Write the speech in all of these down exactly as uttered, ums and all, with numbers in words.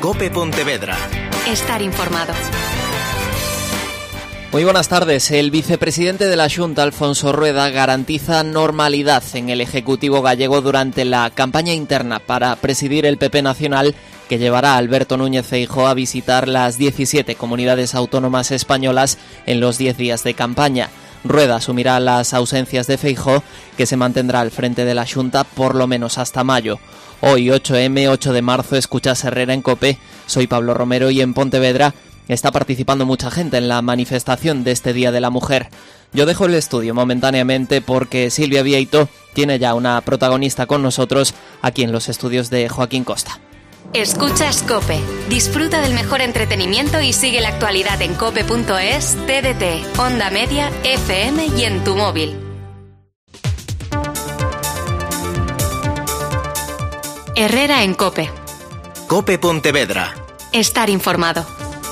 COPE Pontevedra. Estar informado. Muy buenas tardes. El vicepresidente de la Xunta, Alfonso Rueda, garantiza normalidad en el Ejecutivo gallego durante la campaña interna para presidir el P P nacional que llevará a Alberto Núñez Feijóo a visitar las diecisiete comunidades autónomas españolas en los diez días de campaña. Rueda asumirá las ausencias de Feijóo, que se mantendrá al frente de la Xunta por lo menos hasta mayo. Hoy, ocho eme, ocho de marzo, escuchas Herrera en COPE. Soy Pablo Romero y en Pontevedra está participando mucha gente en la manifestación de este Día de la Mujer. Yo dejo el estudio momentáneamente porque Silvia Vieito tiene ya una protagonista con nosotros aquí en los estudios de Joaquín Costa. Escuchas COPE. Disfruta del mejor entretenimiento y sigue la actualidad en cope punto es, T D T, Onda Media, F M y en tu móvil. Herrera en COPE. COPE Pontevedra. Estar informado.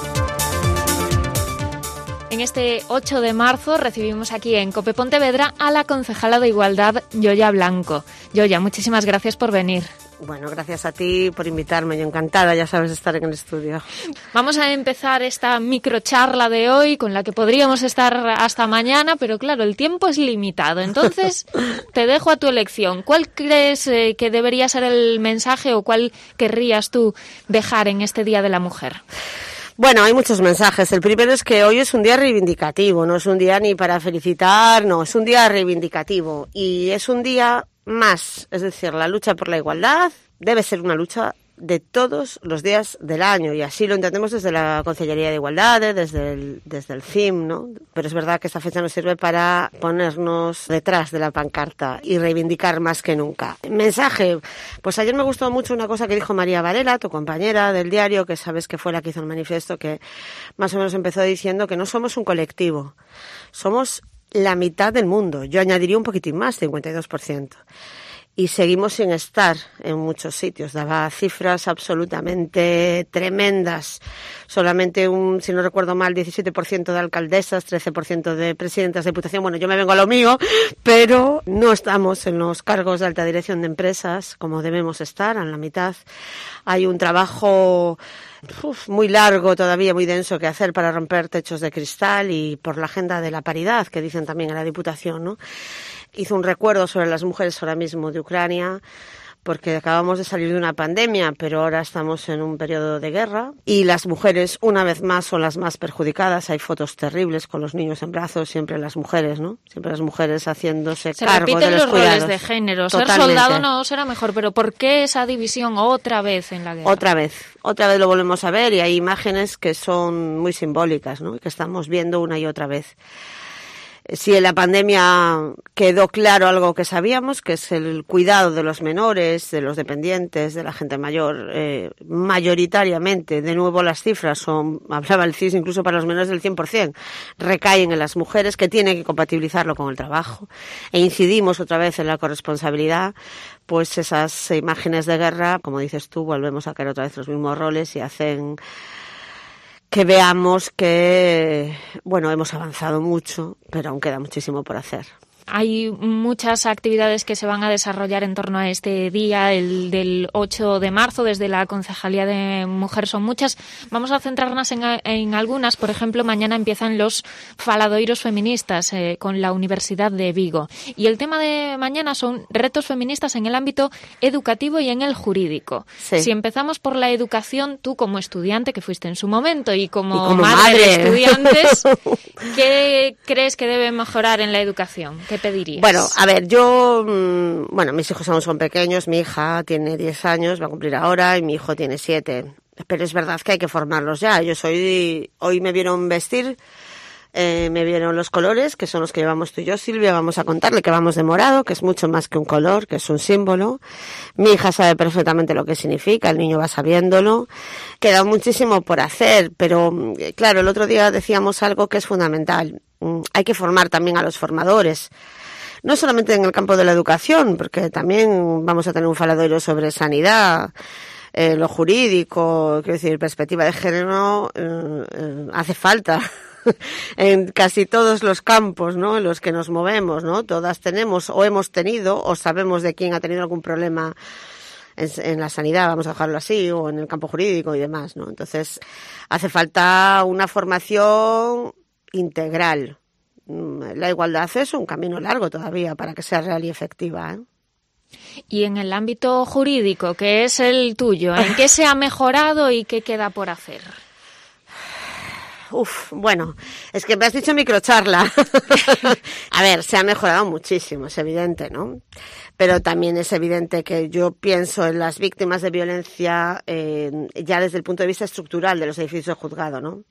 En este ocho de marzo recibimos aquí en COPE Pontevedra a la concejala de Igualdad, Yoya Blanco. Yoya, muchísimas gracias por venir. Bueno, gracias a ti por invitarme, yo encantada, ya sabes, estar en el estudio. Vamos a empezar esta microcharla de hoy, con la que podríamos estar hasta mañana, pero claro, el tiempo es limitado, entonces te dejo a tu elección. ¿Cuál crees eh, que debería ser el mensaje o cuál querrías tú dejar en este Día de la Mujer? Bueno, hay muchos mensajes. El primero es que hoy es un día reivindicativo, no es un día ni para felicitar, no, es un día reivindicativo y es un día más, es decir, la lucha por la igualdad debe ser una lucha de todos los días del año y así lo entendemos desde la Consellería de Igualdad, desde el, desde el C I M, ¿no? Pero es verdad que esta fecha nos sirve para ponernos detrás de la pancarta y reivindicar más que nunca. Mensaje, pues ayer me gustó mucho una cosa que dijo María Varela, tu compañera del diario, que sabes que fue la que hizo el manifiesto, que más o menos empezó diciendo que no somos un colectivo, somos la mitad del mundo. Yo añadiría un poquitín más, cincuenta y dos por ciento. Y seguimos sin estar en muchos sitios. Daba cifras absolutamente tremendas. Solamente un, si no recuerdo mal, diecisiete por ciento de alcaldesas, trece por ciento de presidentas de diputación. Bueno, yo me vengo a lo mío, pero no estamos en los cargos de alta dirección de empresas como debemos estar, en la mitad. Hay un trabajo uf, muy largo todavía, muy denso que hacer para romper techos de cristal y por la agenda de la paridad, que dicen también en la diputación, ¿no? Hizo un recuerdo sobre las mujeres ahora mismo de Ucrania, porque acabamos de salir de una pandemia, pero ahora estamos en un periodo de guerra y las mujeres una vez más son las más perjudicadas. Hay fotos terribles con los niños en brazos, siempre las mujeres, ¿no? Siempre las mujeres haciéndose Se cargo de los, repiten los cuidados. roles de género. Totalmente. Ser soldado no será mejor, pero ¿por qué esa división otra vez en la guerra? Otra vez, otra vez lo volvemos a ver y hay imágenes que son muy simbólicas, ¿no? Que estamos viendo una y otra vez. Si en la pandemia quedó claro algo que sabíamos, que es el cuidado de los menores, de los dependientes, de la gente mayor, eh, mayoritariamente, de nuevo las cifras son, hablaba el C I S incluso para los menores del cien por ciento, recaen en las mujeres que tienen que compatibilizarlo con el trabajo. E incidimos otra vez en la corresponsabilidad, pues esas imágenes de guerra, como dices tú, volvemos a caer otra vez los mismos roles y hacen que veamos que, bueno, hemos avanzado mucho, pero aún queda muchísimo por hacer. Hay muchas actividades que se van a desarrollar en torno a este día, el del ocho de marzo, desde la Concejalía de Mujer son muchas. Vamos a centrarnos en, en algunas. Por ejemplo, mañana empiezan los faladoiros feministas eh, con la Universidad de Vigo. Y el tema de mañana son retos feministas en el ámbito educativo y en el jurídico. Sí. Si empezamos por la educación, tú como estudiante, que fuiste en su momento, y como, y como madre, madre de estudiantes, ¿qué crees que debe mejorar en la educación? ¿Qué pedirías? Bueno, a ver, yo, bueno, mis hijos aún son pequeños, mi hija tiene diez años, va a cumplir ahora, y mi hijo tiene siete, pero es verdad que hay que formarlos ya. Ellos hoy, hoy me vieron vestir, eh, me vieron los colores, que son los que llevamos tú y yo, Silvia, vamos a contarle que vamos de morado, que es mucho más que un color, que es un símbolo. Mi hija sabe perfectamente lo que significa, el niño va sabiéndolo. Queda muchísimo por hacer, pero claro, el otro día decíamos algo que es fundamental. Hay que formar también a los formadores, no solamente en el campo de la educación, porque también vamos a tener un faladoiro sobre sanidad, eh, lo jurídico, quiero decir, perspectiva de género, eh, eh, hace falta en casi todos los campos, ¿no?, en los que nos movemos, ¿no? Todas tenemos o hemos tenido o sabemos de quién ha tenido algún problema en, en la sanidad, vamos a dejarlo así, o en el campo jurídico y demás, ¿no? Entonces, hace falta una formación integral. La igualdad es un camino largo todavía para que sea real y efectiva, ¿eh? Y en el ámbito jurídico, que es el tuyo, ¿en qué se ha mejorado y qué queda por hacer? Uf, bueno, es que me has dicho microcharla. A ver, se ha mejorado muchísimo, es evidente, ¿no? Pero también es evidente que yo pienso en las víctimas de violencia eh, ya desde el punto de vista estructural de los edificios de juzgado, ¿no?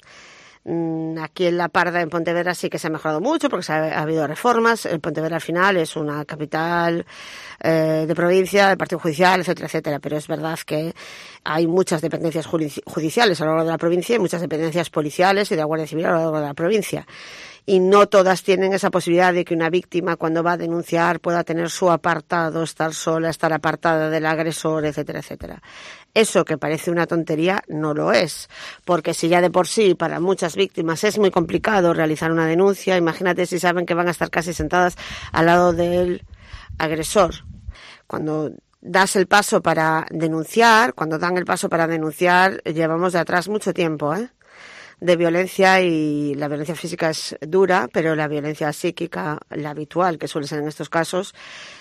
Aquí en La Parda, en Pontevedra, sí que se ha mejorado mucho porque se ha, ha habido reformas. El Pontevedra al final es una capital eh, de provincia, de partido judicial, etcétera, etcétera. Pero es verdad que hay muchas dependencias judiciales a lo largo de la provincia y muchas dependencias policiales y de la Guardia Civil a lo largo de la provincia. Y no todas tienen esa posibilidad de que una víctima, cuando va a denunciar, pueda tener su apartado, estar sola, estar apartada del agresor, etcétera, etcétera. Eso que parece una tontería no lo es, porque si ya de por sí para muchas víctimas es muy complicado realizar una denuncia, imagínate si saben que van a estar casi sentadas al lado del agresor. Cuando das el paso para denunciar, cuando dan el paso para denunciar, llevamos de atrás mucho tiempo, ¿eh? de violencia, y la violencia física es dura, pero la violencia psíquica, la habitual, que suele ser en estos casos,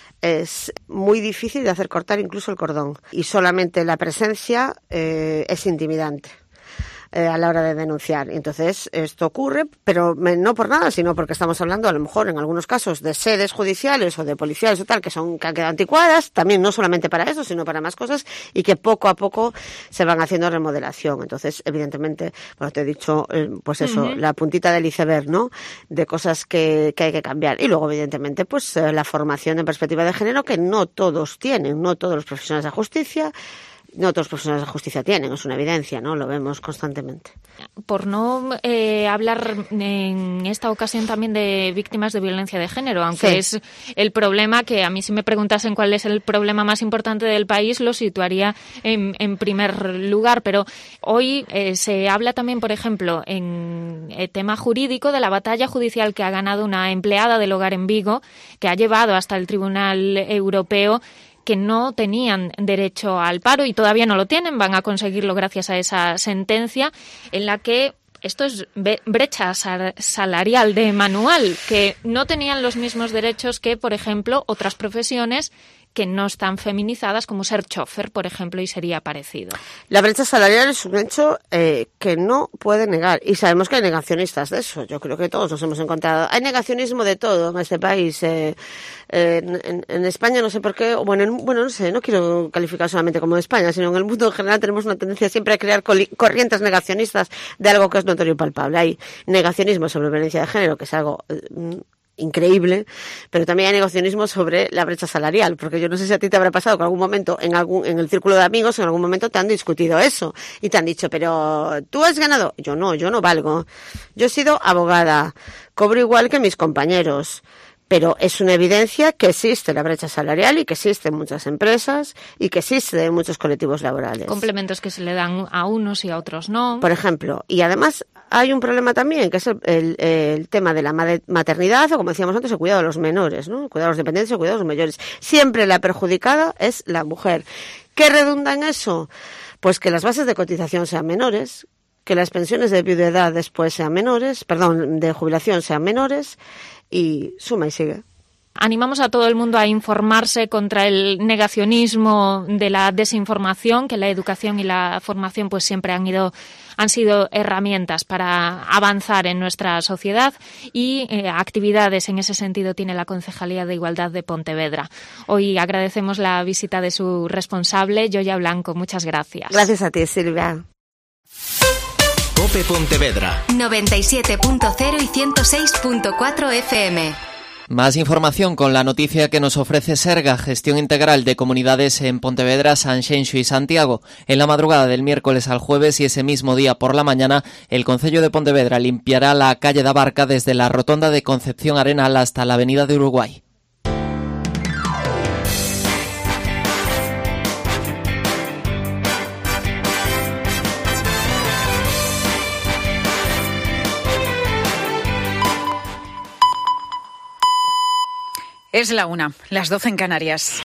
es muy difícil de hacer cortar incluso el cordón. Y solamente la presencia eh, es intimidante eh, a la hora de denunciar. Y entonces esto ocurre, pero no por nada, sino porque estamos hablando a lo mejor en algunos casos de sedes judiciales o de policiales o tal, que son que han quedado anticuadas, también no solamente para eso, sino para más cosas, y que poco a poco se van haciendo remodelación. Entonces, evidentemente, bueno, te he dicho, eh, pues eso, uh-huh. la puntita del iceberg, ¿no? De cosas que, que hay que cambiar. Y luego, evidentemente, pues eh, la formación en perspectiva de género, que no todos tienen, no todos los profesionales de justicia, no todos los profesionales de justicia tienen, es una evidencia, ¿no? Lo vemos constantemente. Por no eh, hablar en esta ocasión también de víctimas de violencia de género, aunque sí. es el problema que a mí, si me preguntasen cuál es el problema más importante del país, lo situaría en, en primer lugar. Pero hoy eh, se habla también, por ejemplo, en el tema jurídico de la batalla judicial que ha ganado una empleada del hogar en Vigo, que ha llevado hasta el Tribunal Europeo que no tenían derecho al paro y todavía no lo tienen, van a conseguirlo gracias a esa sentencia en la que esto es brecha salarial de manual, que no tenían los mismos derechos que, por ejemplo, otras profesiones que no están feminizadas, como ser chofer, por ejemplo, y sería parecido. La brecha salarial es un hecho eh, que no puede negar, y sabemos que hay negacionistas de eso. Yo creo que todos nos hemos encontrado. Hay negacionismo de todo en este país. Eh, eh, en, en España, no sé por qué, bueno, en, bueno, no sé, no quiero calificar solamente como de España, sino en el mundo en general tenemos una tendencia siempre a crear corrientes negacionistas de algo que es notorio y palpable. Hay negacionismo sobre violencia de género, que es algo Eh, increíble, pero también hay negacionismo sobre la brecha salarial, porque yo no sé si a ti te habrá pasado que en algún momento, en algún en el círculo de amigos, en algún momento te han discutido eso y te han dicho, pero ¿tú has ganado? Yo no, yo no valgo. Yo he sido abogada, cobro igual que mis compañeros, pero es una evidencia que existe la brecha salarial y que existe en muchas empresas y que existe en muchos colectivos laborales. Complementos que se le dan a unos y a otros no. Por ejemplo, y además hay un problema también, que es el, el, el tema de la maternidad, o como decíamos antes, el cuidado de los menores, ¿no? El cuidado de los dependientes, el cuidado de los mayores. Siempre la perjudicada es la mujer. ¿Qué redunda en eso? Pues que las bases de cotización sean menores, que las pensiones de viudedad después sean menores, perdón, de jubilación sean menores, y suma y sigue. Animamos a todo el mundo a informarse contra el negacionismo de la desinformación, que la educación y la formación pues siempre han ido han sido herramientas para avanzar en nuestra sociedad, y eh, actividades en ese sentido tiene la Concejalía de Igualdad de Pontevedra. Hoy agradecemos la visita de su responsable, Yoya Blanco. Muchas gracias. Gracias a ti, Silvia. COPE Pontevedra noventa y siete punto cero y ciento seis punto cuatro F M. Más información con la noticia que nos ofrece Serga, Gestión Integral de Comunidades en Pontevedra, Sanxenxo y Santiago. En la madrugada del miércoles al jueves y ese mismo día por la mañana, el Concello de Pontevedra limpiará la calle da Barca desde la rotonda de Concepción Arenal hasta la avenida de Uruguay. Es la una, las doce en Canarias.